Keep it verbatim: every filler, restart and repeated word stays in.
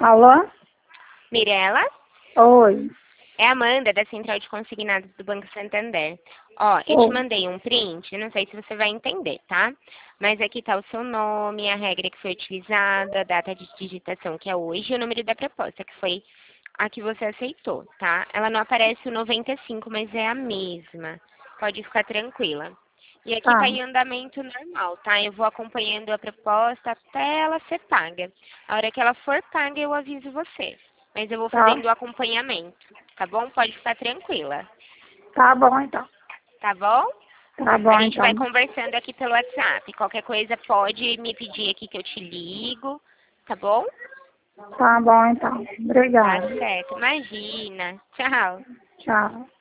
Alô? Mirela? Oi. É a Amanda, da Central de Consignados do Banco Santander. Ó, eu Oi. te mandei um print, não sei se você vai entender, tá? Mas aqui tá o seu nome, a regra que foi utilizada, a data de digitação, que é hoje, e o número da proposta, que foi a que você aceitou, tá? Ela não aparece o noventa e cinco, mas é a mesma. Pode ficar tranquila. E aqui Tá, tá em andamento normal, tá? Eu vou acompanhando a proposta até ela ser paga. A hora que ela for paga, eu aviso você. Mas eu vou tá. fazendo o acompanhamento, tá bom? Pode ficar tranquila, Tá bom então. tá bom? Tá A bom gente vai então. conversando aqui pelo WhatsApp. Qualquer coisa pode me pedir aqui que eu te ligo, tá bom? Tá bom então. Tá Obrigada. certo. Imagina. Tchau. Tchau.